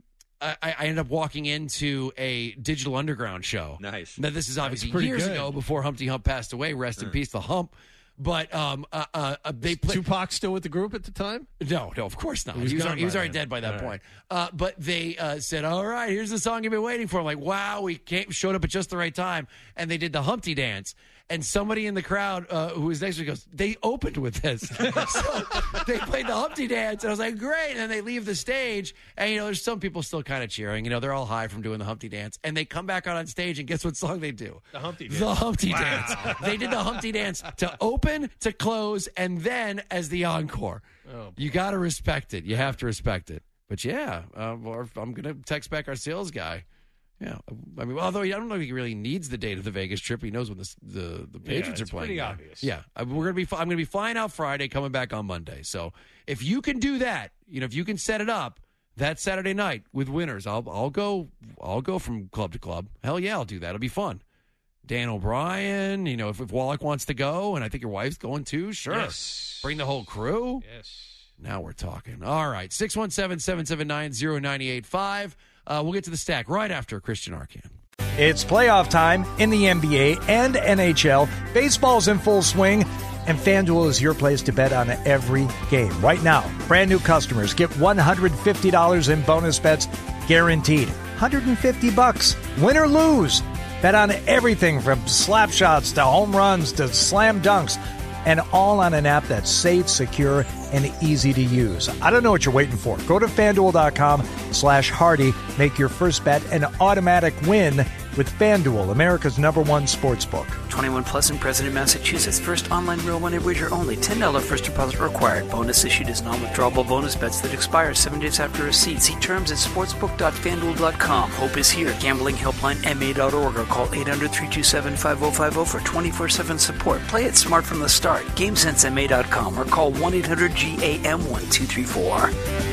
I, I ended up walking into a Digital Underground show. Nice. Now, this is obviously pretty years good. ago before Humpty Hump passed away. Rest in peace, the Hump. But um, uh, uh, they played. Tupac still with the group at the time? No, no, of course not. He was He was, gone already, he was by already then. dead by that All point. Uh, but they uh, said, "All right, here's the song you've been waiting for." I'm like, "Wow, we came, showed up at just the right time," and they did the Humpty dance. And somebody in the crowd uh, who was next to me goes, "They opened with this." So they played the Humpty dance, and I was like, "Great!" And then they leave the stage, and you know, there's some people still kind of cheering. You know, they're all high from doing the Humpty dance, and they come back out on stage, and guess what song they do? The Humpty dance. The Humpty Wow. dance. They did the Humpty dance to open, to close, and then as the encore. Oh, you got to respect it. You have to respect it. But yeah, uh, or I'm going to text back our sales guy. Yeah, I mean, although I don't know if he really needs the date of the Vegas trip. He knows when the the, the Patriots it's are playing. pretty there. obvious. Yeah, I- we're gonna be. I'm gonna be flying out Friday, coming back on Monday. So if you can do that, you know, if you can set it up that Saturday night with winners, I'll I'll go. I'll go from club to club. Hell yeah, I'll do that. It'll be fun. Dan O'Brien, you know, if, if Wallach wants to go, and I think your wife's going too, sure. Yes. Bring the whole crew. Yes. Now we're talking. All right, six one seven, seven seven nine, zero nine eight five. Uh, we'll get to the stack right after Christian Arcan. It's playoff time in the N B A and N H L. Baseball's in full swing, and FanDuel is your place to bet on every game. Right now, brand new customers get one hundred fifty dollars in bonus bets guaranteed. one hundred fifty bucks, win or lose. Bet on everything from slap shots to home runs to slam dunks, and all on an app that's safe, secure, and easy to use. I don't know what you're waiting for. Go to FanDuel.com slash Hardy. Make your first bet an automatic win with FanDuel, America's number one sports book. twenty-one plus and present in Massachusetts. First online real money wager only. ten dollars first deposit required. Bonus issued as non-withdrawable bonus bets that expire seven days after receipt. See terms at sportsbook dot fan duel dot com. Hope is here. Gambling helpline M A dot org or call eight hundred, three two seven, five oh five oh for twenty-four seven support. Play it smart from the start. game sense M A dot com or call one eight hundred G A M one two three four.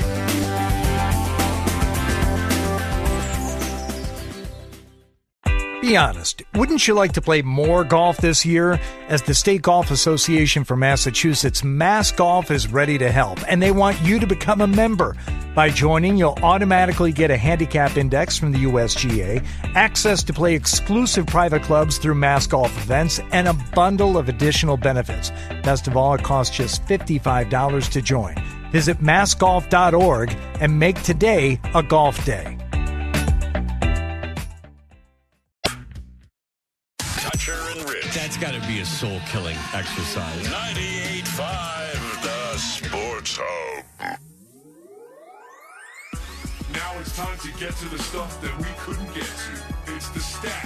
Be honest, wouldn't you like to play more golf this year? As the State Golf Association for Massachusetts, Mass Golf is ready to help, and they want you to become a member. By joining, you'll automatically get a handicap index from the U S G A, access to play exclusive private clubs through Mass Golf events, and a bundle of additional benefits. Best of all, it costs just fifty-five dollars to join. Visit mass golf dot org and make today a golf day. Toucher and Rich. That's got to be a soul-killing exercise. ninety-eight point five, the Sports Hub. Now it's time to get to the stuff that we couldn't get to. It's the stack.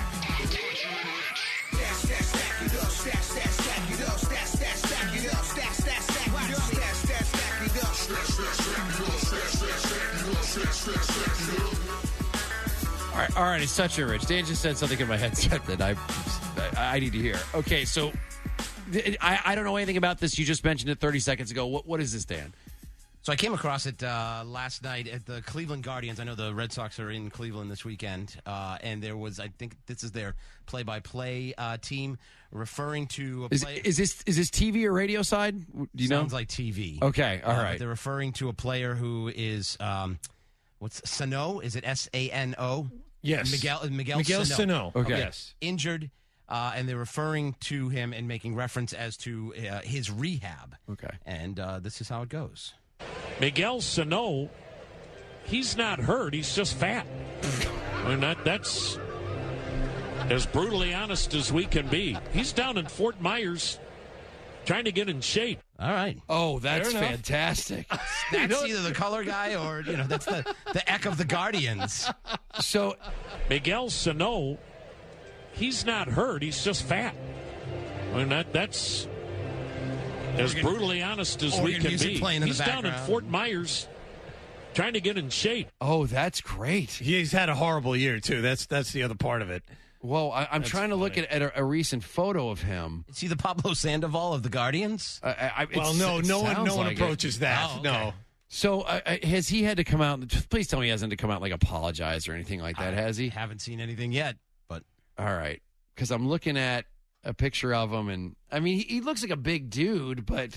All right, all right, it's Toucher Rich. Dan just said something in my headset that I I need to hear. Okay, so I, I don't know anything about this. You just mentioned it thirty seconds ago. What What is this, Dan? So I came across it uh, last night at the Cleveland Guardians. I know the Red Sox are in Cleveland this weekend, uh, and there was, I think this is their play-by-play uh, team referring to a Is, play. is this is this T V or radio side? Do you know? Sounds like T V. Okay, all Uh, right. but they're referring to a player who is um, what's Sano? Is it S A N O? Yes. Miguel Miguel, Miguel Sano. Sano. Okay. Yes. Injured, uh, and they're referring to him and making reference as to uh, his rehab. Okay. And uh, this is how it goes. Miguel Sano, he's not hurt. He's just fat. I mean, that, that's as brutally honest as we can be. He's down in Fort Myers trying to get in shape. All right. Oh, that's Fair enough. fantastic. That's either the color guy or, you know, that's the, the Eck of the Guardians. So, Miguel Sano, he's not hurt. He's just fat. I mean, that, that's as Organ- brutally honest as we organ can music be. playing in the He's down in background. Fort Myers trying to get in shape. Oh, that's great. He's had a horrible year, too. That's that's the other part of it. Well, I, I'm That's trying to look funny. at, at a, a recent photo of him. Is he the Pablo Sandoval of the Guardians? I, I, it Well, no, s- no one, sounds no one like it. approaches that. Oh, okay. No. So, uh, uh, has he had to come out? Please tell me he hasn't had to come out and, like, apologize or anything like that, has he? Haven't seen anything yet, but All right, because I'm looking at a picture of him, and I mean, he, he looks like a big dude, but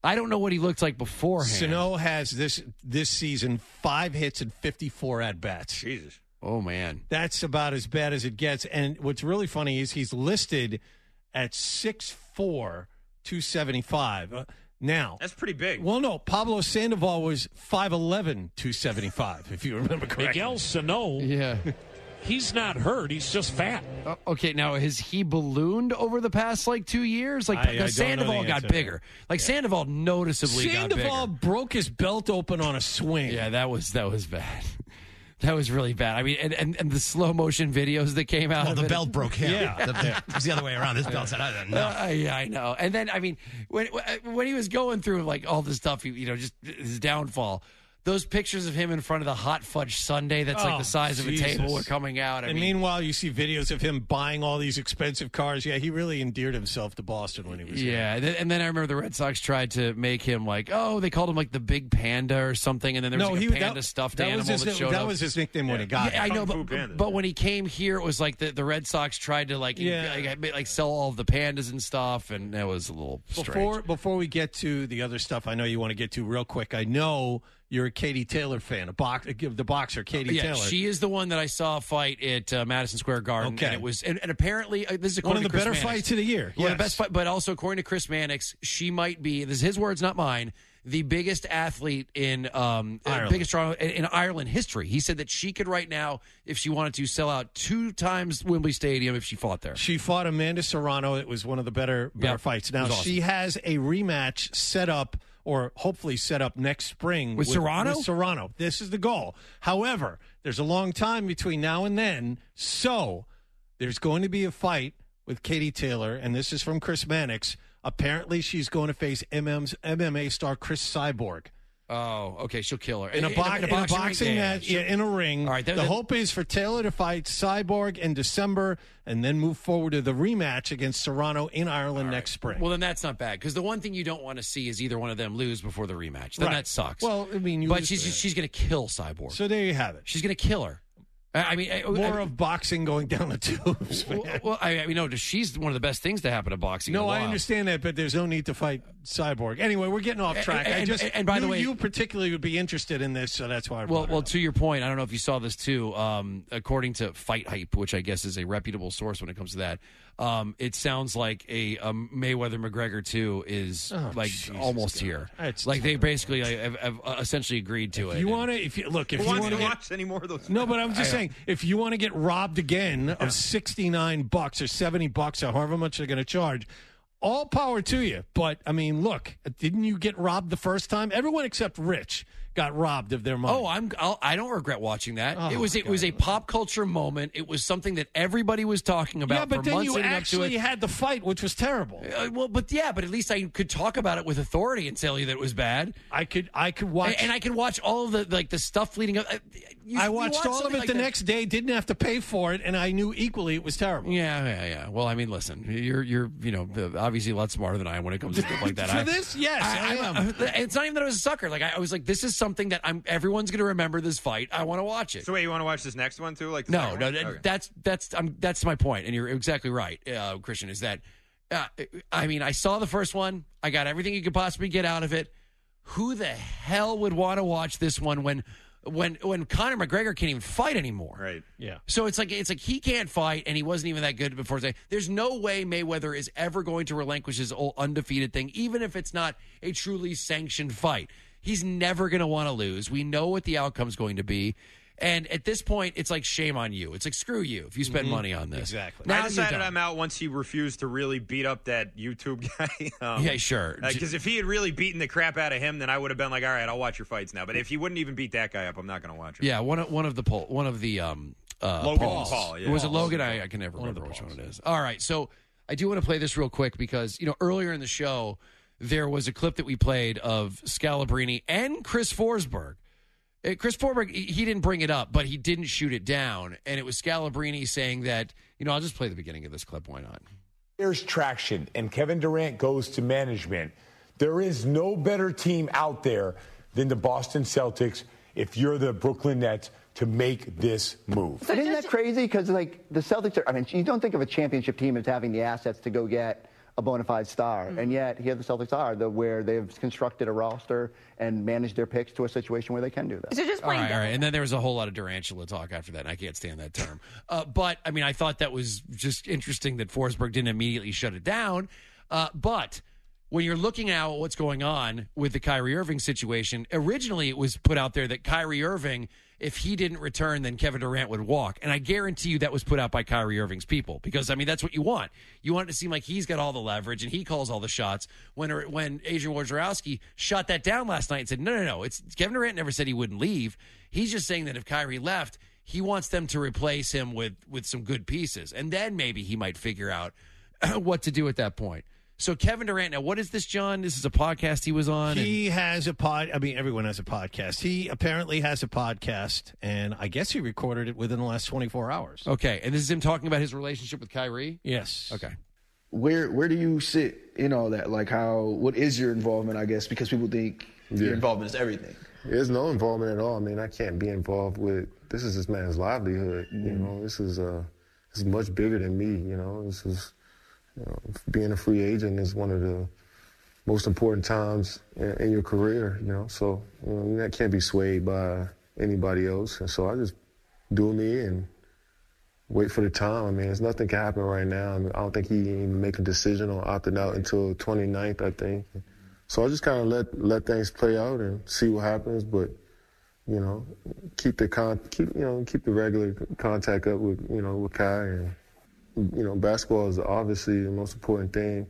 I don't know what he looked like beforehand. Sano has this this season five hits and fifty-four at bats. Jesus. Oh, man. That's about as bad as it gets. And what's really funny is he's listed at six foot four, two seventy-five. Uh, now. That's pretty big. Well, no. Pablo Sandoval was five eleven, two seventy-five, if you remember correctly. Miguel Sano. Yeah. He's not hurt. He's just fat. Uh, okay, now has he ballooned over the past like two years? Like I- I don't know Sandoval the got answer. bigger. Like Sandoval noticeably got Sandoval bigger. broke his belt open on a swing. Yeah, that was that was bad. That was really bad. I mean, and, and, and the slow motion videos that came out. Well, of the it. belt broke him. Yeah. The, it was the other way around. His belt said, I don't know. Uh, yeah, I know. And then, I mean, when when he was going through like all this stuff, you know, just his downfall. Those pictures of him in front of the hot fudge sundae that's like Oh, the size of a Jesus. table are coming out. I and mean, meanwhile, you see videos of him buying all these expensive cars. Yeah, he really endeared himself to Boston when he was here. yeah. And then, and then I remember the Red Sox tried to make him like, oh, they called him like the Big Panda or something. And then there was No, like he a panda that, stuffed that animal was his, that showed that up. was his nickname when he got Yeah, I it. know, Kung Fu but, Panda. but when he came here, it was like the, the Red Sox tried to like, Yeah. like like sell all of the pandas and stuff, and that was a little strange. Before before we get to the other stuff, I know you want to get to real quick. I know you're a Katie Taylor fan, a box, the boxer Katie yeah, Taylor. she is the one that I saw fight at uh, Madison Square Garden. Okay. And it was, and, and apparently, uh, this is one of according the to Chris better Mannix. fights of the year. One of Yes. the best fight, but also according to Chris Mannix, she might be, this is his words, not mine, the biggest athlete in um, uh, Ireland. biggest draw in, in Ireland history. He said that she could right now, if she wanted to, sell out two times Wembley Stadium if she fought there. She fought Amanda Serrano. It was one of the better, better Yep. fights. It Now, was awesome. she has a rematch set up, or hopefully set up next spring. With Serrano? With Serrano. This is the goal. However, there's a long time between now and then, so there's going to be a fight with Katie Taylor, and this is from Chris Mannix. Apparently, she's going to face M M's M M A star Chris Cyborg. Oh, okay, she'll kill her. In a, bo- in a boxing, boxing ring? match, Yeah, yeah, in a ring. All right, the that- hope is for Taylor to fight Cyborg in December and then move forward to the rematch against Serrano in Ireland next spring. Well, then that's not bad because the one thing you don't want to see is either one of them lose before the rematch. Then Right. that sucks. Well, I mean, you but lose- she's she's going to kill Cyborg. So there you have it. She's going to kill her. I I mean, I- More I, of boxing going down the tubes. well, well, I, I mean, no, she's one of the best things to happen to boxing. in No, a I while. understand that, but there's no need to fight Cyborg. Anyway, we're getting off track. I And- just and- and by the knew way- you particularly would be interested in this, so that's why. I Well, brought it well, up. to your point, I don't know if you saw this too. Um, according to Fight Hype, which I guess is a reputable source when it comes to that, um, it sounds like a um, Mayweather McGregor two is Oh, like Jesus almost God. here. That's like they basically uh, have, have uh, essentially agreed to it. you And- want to, if you look, if Who you wants want to to get watch any more of those? no, but I'm just I- saying, if you want to get robbed again of sixty-nine bucks or seventy bucks or however much they're going to charge, all power to you. But I mean, look, didn't you get robbed the first time? Everyone except Rich got robbed of their money. Oh, I'm. I'll, I don't regret watching that. Oh, it was. It was a pop culture moment. It was something that everybody was talking about. yeah, but for then months you leading actually up to it. had the fight, which was terrible. Uh, well, but yeah, but at least I could talk about it with authority and tell you that it was bad. I could, I could watch, and, and I could watch all of the like the stuff leading up. uh, You, I you watched watch all of something it like the that- next day. Didn't have to pay for it, and I knew equally it was terrible. Yeah, yeah, yeah. Well, I mean, listen, you're you're you know obviously a lot smarter than I am when it comes to stuff like that. For I, this, yes, I, I, am. I, it's not even that I was a sucker. Like I, I was like, this is something that I'm. Everyone's going to remember this fight. I want to watch it. So wait, you want to watch this next one too? Like the No, second no, one? that- Okay. that's that's um, that's my point, and you're exactly right, uh, Christian. Is that uh, I mean, I saw the first one, I got everything you could possibly get out of it. Who the hell would want to watch this one when when when Conor McGregor can't even fight anymore? Right. Yeah. So it's like it's like he can't fight, and he wasn't even that good before. There's no way Mayweather is ever going to relinquish his old undefeated thing, even if it's not a truly sanctioned fight. He's never going to want to lose. We know what the outcome's going to be. And at this point, it's like shame on you. It's like screw you if you spend Mhm. money on this. Exactly. Now I you're decided done. I'm out once he refused to really beat up that YouTube guy. um, Yeah, sure. Because if he had really beaten the crap out of him, then I would have been like, all right, I'll watch your fights now. But if he wouldn't even beat that guy up, I'm not going to watch it. Yeah, one of one of the poll, one of the um, uh, Logan Pauls. Paul, yeah. Was it Pauls. Logan? I, I can never One of remember the which Pauls. one it is. All right, so I do want to play this real quick because you know earlier in the show there was a clip that we played of Scalabrine and Chris Forsberg. Uh, Chris Forsberg, he he didn't bring it up, but he didn't shoot it down, and it was Scalabrine saying that. You know, I'll just play the beginning of this clip. Why not? There's traction, and Kevin Durant goes to management. There is no better team out there than the Boston Celtics if you're the Brooklyn Nets to make this move. But isn't that crazy? Because, like, the Celtics are, I mean, you don't think of a championship team as having the assets to go get a bona fide star. Mm-hmm. And yet here the Celtics are, the, where they've constructed a roster and managed their picks to a situation where they can do that. So just all playing right, all right. And then there was a whole lot of Durantula talk after that, and I can't stand that term. Uh, but, I mean, I thought that was just interesting that Forsberg didn't immediately shut it down. Uh, but when you're looking at what's going on with the Kyrie Irving situation, originally it was put out there that Kyrie Irving, if he didn't return, then Kevin Durant would walk. And I guarantee you that was put out by Kyrie Irving's people because, I mean, that's what you want. You want it to seem like he's got all the leverage and he calls all the shots. When when Adrian Wojnarowski shot that down last night and said, no, no, no, it's Kevin Durant never said he wouldn't leave. He's just saying that if Kyrie left, he wants them to replace him with, with some good pieces. And then maybe he might figure out what to do at that point. So Kevin Durant, now what is this, John? This is a podcast he was on? He and- has a pod. I mean, everyone has a podcast. He apparently has a podcast, and I guess he recorded it within the last twenty-four hours. Okay, and this is him talking about his relationship with Kyrie? Yes. Okay. Where where do you sit in all that? Like how, what is your involvement, I guess, because people think yeah. your involvement is everything. There's no involvement at all. I mean, I can't be involved with, this is this man's livelihood. Mm-hmm. You know, this is, uh, this is much bigger than me, you know. This is, you know, being a free agent is one of the most important times in, in your career, you know. So, you know, that can't be swayed by anybody else. And so I just do me and wait for the time. I mean, there's nothing can happen right now. I mean, I don't think he even make a decision on opting out until twenty-ninth, I think. So I just kind of let let things play out and see what happens. But, you know, keep the con keep you know keep the regular contact up with you know with Kai. And you know, basketball is obviously the most important thing,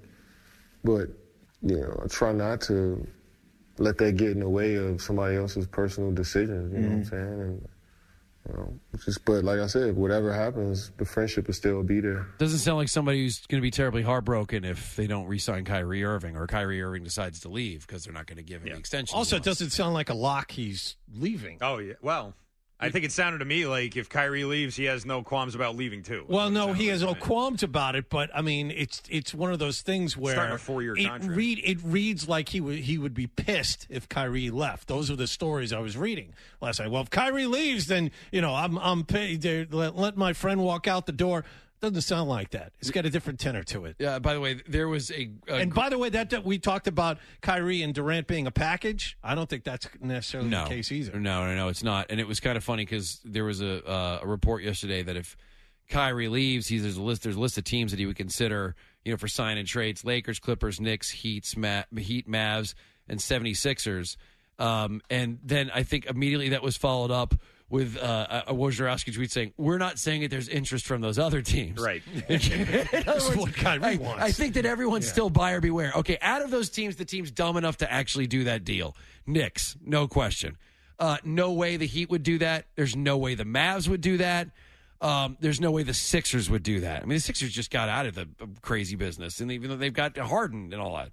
but you know, I try not to let that get in the way of somebody else's personal decisions. You mm-hmm. know what I'm saying? And, you know, just but like I said, whatever happens, the friendship will still be there. Doesn't sound like somebody who's going to be terribly heartbroken if they don't re-sign Kyrie Irving or Kyrie Irving decides to leave because they're not going to give him yeah. the extension. Also, it doesn't sound like a lock he's leaving. Oh yeah, well. I think it sounded to me like if Kyrie leaves, he has no qualms about leaving too. Well, no, he has no qualms about it, but I mean, it's it's one of those things where starting a four-year it contract. Read it reads like he would he would be pissed if Kyrie left. Those are the stories I was reading last night. Well, if Kyrie leaves, then you know I'm I'm paid. Let, let my friend walk out the door. Doesn't sound like that. It's got a different tenor to it. Yeah. By the way, there was a, a and by the way, that, that we talked about Kyrie and Durant being a package. I don't think that's necessarily no, the case either. No, no, no, it's not. And it was kind of funny because there was a, uh, a report yesterday that if Kyrie leaves, he's there's a list. There's a list of teams that he would consider, you know, for sign and trades: Lakers, Clippers, Knicks, Heat, Ma- Heat, Mavs, and seventy-sixers. Um, and then I think immediately that was followed up with uh, a Wojnarowski tweet saying, we're not saying that there's interest from those other teams. Right. That's what Kyrie I, wants. I think that everyone's yeah. still buyer beware. Okay, out of those teams, the team's dumb enough to actually do that deal. Knicks, no question. Uh, no way the Heat would do that. There's no way the Mavs would do that. Um, there's no way the Sixers would do that. I mean, the Sixers just got out of the crazy business, and even though they've got Harden and all that.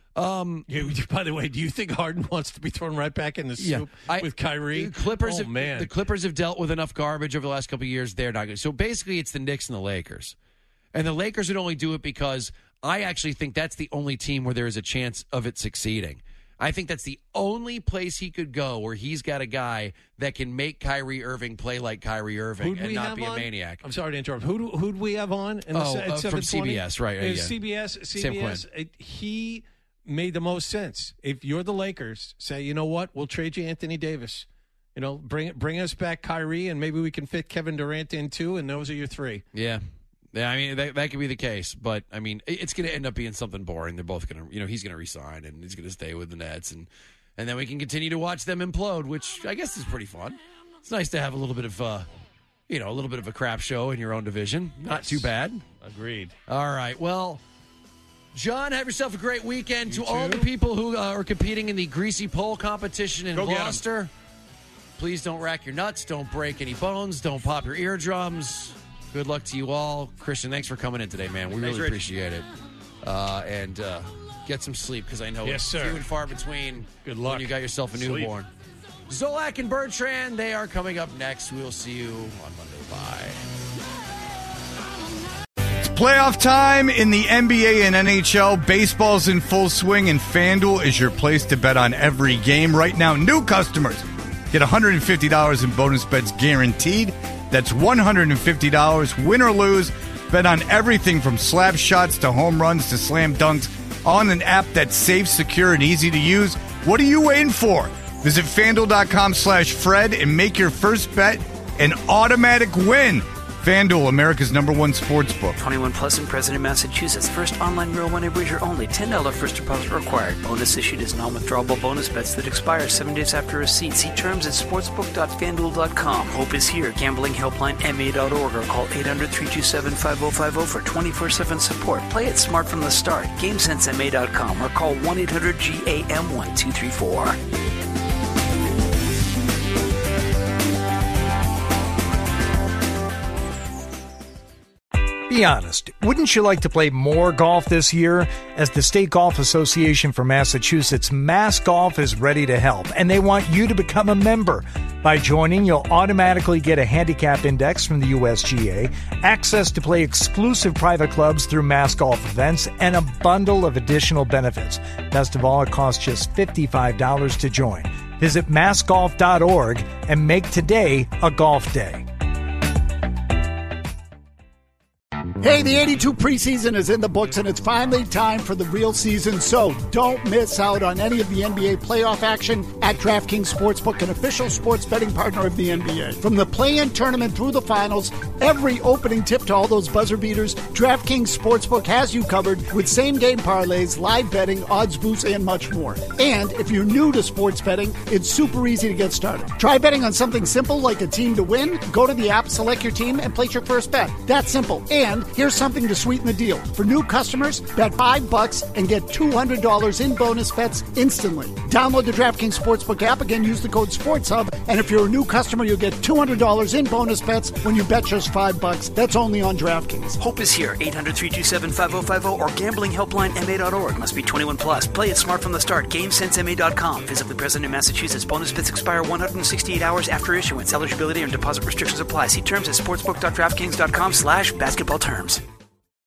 Um, you, by the way, do you think Harden wants to be thrown right back in the soup yeah, I, with Kyrie? The Clippers, oh, have, man. the Clippers have dealt with enough garbage over the last couple of years. They're not good. So basically, it's the Knicks and the Lakers. And the Lakers would only do it because I actually think that's the only team where there is a chance of it succeeding. I think that's the only place he could go where he's got a guy that can make Kyrie Irving play like Kyrie Irving Who'd and not be on? a maniac. I'm sorry to interrupt. Who do, who'd we have on? In the, oh, at uh, from C B S, right? right yeah. C B S, C B S. It, he made the most sense. If you're the Lakers, say, you know what, we'll trade you Anthony Davis. You know, bring bring us back Kyrie, and maybe we can fit Kevin Durant in too, and those are your three. Yeah. Yeah, I mean, that, that could be the case, but, I mean, it's going to end up being something boring. They're both going to, you know, he's going to resign, and he's going to stay with the Nets, and, and then we can continue to watch them implode, which I guess is pretty fun. It's nice to have a little bit of, uh, you know, a little bit of a crap show in your own division. Not yes. too bad. Agreed. All right, well... John, have yourself a great weekend. You to too. all the people who uh, are competing in the Greasy Pole competition in Go Gloucester, please don't rack your nuts, don't break any bones, don't pop your eardrums. Good luck to you all. Christian, thanks for coming in today, man. We Thanks, really Rich. appreciate it. Uh, and uh, get some sleep because I know yes, it's sir. few and far between Good luck. when you got yourself a newborn. Sleep. Zolak and Bertrand, they are coming up next. We will see you on Monday. Bye. Playoff time in the N B A and N H L. Baseball's in full swing, and FanDuel is your place to bet on every game. Right now, new customers get one hundred fifty dollars in bonus bets guaranteed. That's one hundred fifty dollars, win or lose. Bet on everything from slap shots to home runs to slam dunks on an app that's safe, secure, and easy to use. What are you waiting for? Visit FanDuel.com slash Fred and make your first bet an automatic win. FanDuel, America's number one sports book. twenty-one plus and present in Massachusetts. First online real money wager only. ten dollars first deposit required. Bonus issued as non-withdrawable bonus bets that expire seven days after receipt. See terms at sportsbook dot fanduel dot com. Hope is here. Gambling helpline M A dot org or call eight hundred, three two seven, five oh five oh for twenty-four seven support. Play it smart from the start. game sense M A dot com or call one eight hundred G A M one two three four. Be honest, wouldn't you like to play more golf this year? As the State Golf Association for Massachusetts, Mass Golf is ready to help, and they want you to become a member. By joining, you'll automatically get a handicap index from the U S G A, access to play exclusive private clubs through Mass Golf events, and a bundle of additional benefits. Best of all, it costs just fifty-five dollars to join. Visit mass golf dot org and make today a golf day. Hey, the eighty-two preseason is in the books, and it's finally time for the real season, so don't miss out on any of the N B A playoff action at DraftKings Sportsbook, an official sports betting partner of the N B A. From the play-in tournament through the finals, every opening tip to all those buzzer beaters, DraftKings Sportsbook has you covered with same-game parlays, live betting, odds boosts, and much more. And if you're new to sports betting, it's super easy to get started. Try betting on something simple like a team to win. Go to the app, select your team, and place your first bet. That's simple. And here's something to sweeten the deal. For new customers, bet five bucks and get two hundred dollars in bonus bets instantly. Download the DraftKings Sportsbook app. Again, use the code SportsHub. And if you're a new customer, you'll get two hundred dollars in bonus bets when you bet just five bucks. That's only on DraftKings. Hope is here. eight hundred, three two seven, five oh five oh or gambling helpline M A dot org. Must be twenty-one plus. Play it smart from the start. game sense M A dot com. Physically present in Massachusetts. Bonus bets expire one hundred sixty-eight hours after issuance. Eligibility and deposit restrictions apply. See terms at sportsbook dot draftkings dot com slash basketball terms.